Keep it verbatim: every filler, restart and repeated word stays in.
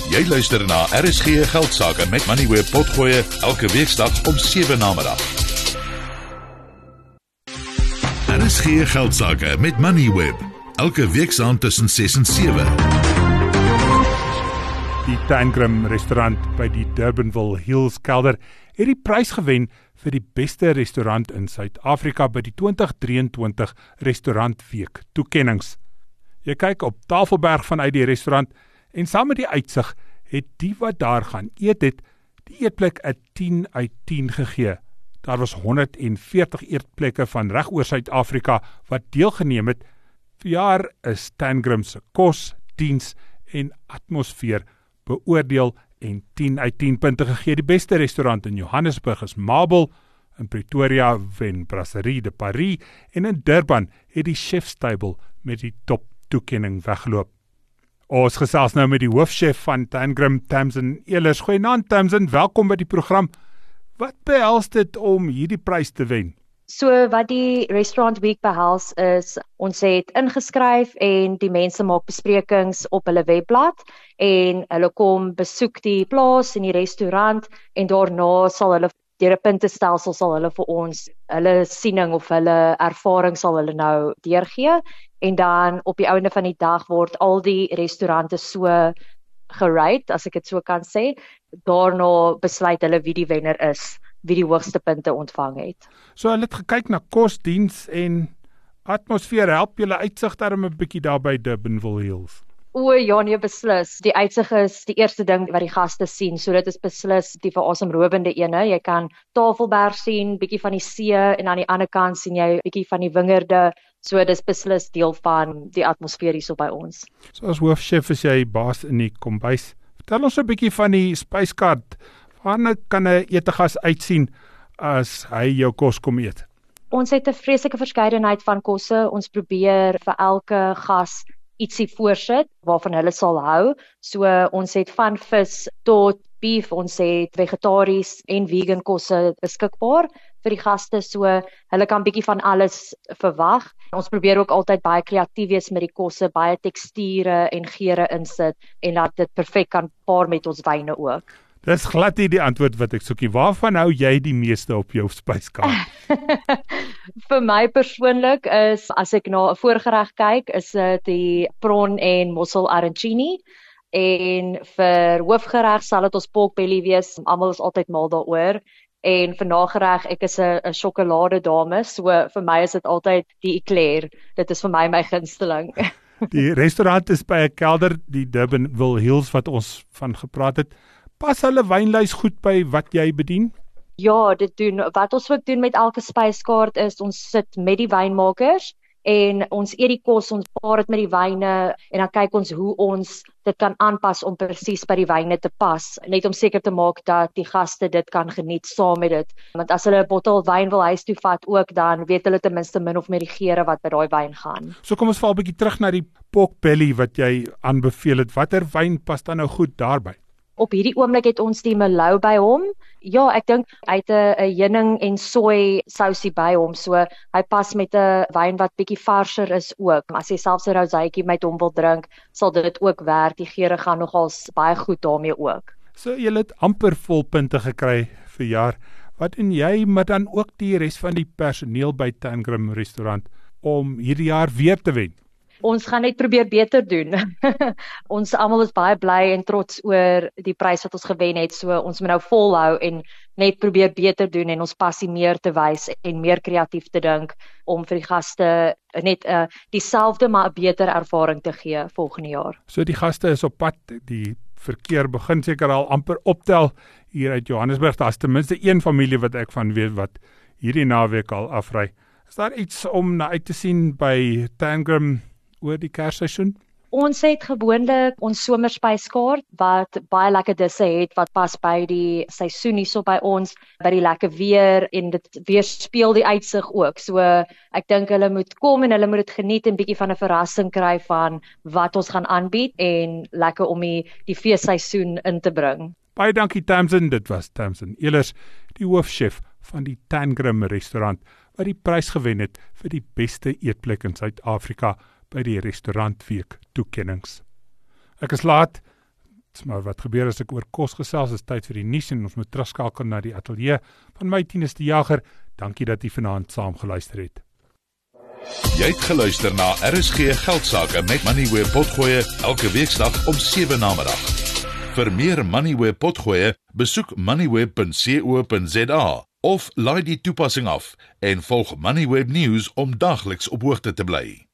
Jy luister na R S G Geldsaake met Moneyweb Potgoe elke weeksdag om sewe namiddag. R S G Geldsaake met Moneyweb elke weeksaand tussen ses en sewe. Die Tangram restaurant by die Durbanville Hills kelder het die prys gewen vir die beste restaurant in Suid-Afrika by die twintig drieëntwintig Restaurantweek toekennings. Jy kyk op Tafelberg vanuit die restaurant en saam met die uitsig het die wat daar gaan eet het, die eetplek 'n tien uit tien gegee. Daar was honderd en veertig eetplekke van reg oor Suid-Afrika wat deelgeneem het. Verjaar is Tangram se kos, diens en atmosfeer beoordeel en tien uit tien punte gegee. Die beste restaurant in Johannesburg is Marble, in Pretoria wen Brasserie de Paris en in Durban het die Chef's Table met die top toekenning weggeloop. Ons gesels nou met die hoofchef van Tangram, Tamsin Ehlers. Goeienaand Tamsin, welkom by die program. Wat behels dit om hierdie prys te wen? So wat die Restaurant Week behels is, ons het ingeskryf en die mense maak besprekings op hulle webblad en hulle kom besoek die plaas en die restaurant en daarna sal hulle deur 'n puntestelsel sal hulle vir ons hulle siening of hulle ervaring sal hulle nou deurgee en dan op die einde van die dag word al die restaurante so gerate, as ek dit so kan sê. Daarna besluit hulle wie die wenner is, wie die hoogste punte ontvang het. So hulle het gekyk na kos, diens en atmosfeer. Help julle uitsig daarom 'n bietjie daar by Durbanville Hills? O ja, nee, beslis. Die uitsig is die eerste ding wat die gaste sien, so dit is beslis die verasemrowende ene. Jy kan Tafelberg sien, bietjie van die see en aan die ander kant sien jy bietjie van die wingerde. So dis beslis deel van die atmosfeer hierso by ons. So as hoofchef is jy baas in die kombuis. Vertel ons 'n bietjie van die spyskaart. Waarna kan 'n etegas uitsien as hy jou kos kom eet? Ons het 'n vreeslike verskeidenheid van kosse. Ons probeer vir elke gas ietsie voorsit waarvan hulle sal hou. So ons het van vis tot beef, ons het vegetaries en vegan kosse beskikbaar vir die gaste, so hulle kan bietjie van alles verwag. Ons probeer ook altyd baie kreatief wees met die kosse, baie teksture en geure insit en laat dit perfek kan paar met ons wyne ook. Dis glad nie die antwoord wat ek soekie. Waarvan hou jy die meeste op jou spyskaart? Vir my persoonlik is, as ek na 'n voorgereg kyk, is dit die prawn en mossel arancini. En vir hoofgereg sal dit ons pork belly wees. Almal is altyd mal daaroor. En vir nagereg, ek is 'n 'n sjokolade dame, so vir my is dit altyd die eclair. Dit is vir my my gunsteling. Die restaurant is by 'n kelder, die Durbanville Hills wat ons van gepraat het. Pas hulle wynlys goed by wat jy bedien? Ja, dit doen. Wat ons ook doen met elke spyskaart is, ons sit met die wynmakers en ons eet die kos, ons paar dit met die wyne en dan kyk ons hoe ons dit kan aanpas om presies by die wyne te pas, net om seker te maak dat die gaste dit kan geniet saam met dit. Want as hulle 'n bottel wyn wil huis toe vat ook, dan weet hulle ten minste min of meer die geure wat by daai wyn gaan. So kom ons val 'n bietjie terug na die pork belly wat jy aanbeveel het. Watter wyn pas dan nou goed daarby? Op hierdie oomblik het ons die Merlot by hom. Ja, ek dink hy het 'n heuning en soy sousie by hom, so hy pas met 'n wyn wat bietjie varser is ook. As jy selfs 'n roséitjie met hom wil drink, sal dit ook werk. Die geure gaan nogals baie goed daarmee ook. So jy het amper vol punte gekry vir jaar. Wat doen jy, maar dan ook die res van die personeel by Tangram restaurant om hierdie jaar weer te wen? Ons gaan net probeer beter doen. Ons almal is baie bly en trots oor die prys wat ons gewen het, so ons moet nou volhou en net probeer beter doen en ons passie meer te wys en meer kreatief te dink om vir die gaste net 'n uh, dieselfde maar 'n beter ervaring te gee volgende jaar. So die gaste is op pad, die verkeer begin seker al amper optel hier uit Johannesburg. Daar's ten minste een familie wat ek van weet wat hierdie naweek al afry. Is daar iets om na uit te sien by Tangram oor die Kersseisoen? Ons het gewoonlik ons somerspyskaart wat baie lekker disse het wat pas by die seisoen hierso by ons, by die lekker weer en dit weerspieël die uitsig ook. So ek dink hulle moet kom en hulle moet dit geniet en bietjie van 'n verrassing kry van wat ons gaan aanbied en lekker om die, die feesseisoen in te bring. Baie dankie Tamsin, dit was Tamsin Ehlers, die hoofchef van die Tangram restaurant wat die prys gewen het vir die beste eetplek in Suid-Afrika by die Restaurantweek toekennings. Ek is laat, Maar wat gebeur as ek oor kos gesels? Is tyd vir die nuus en ons moet terugskakel na die ateljee van my Tinus die Jager. Dankie dat jy vanaand saam geluister het. Jy het geluister na R S G Geldsaake met Moneyweb Potgoe elke weeksdag om sewe namiddag. Vir meer Moneyweb Potgoe, besoek moneyweb punt co punt za of laai die toepassing af en volg Moneyweb News om dagliks op hoogte te bly.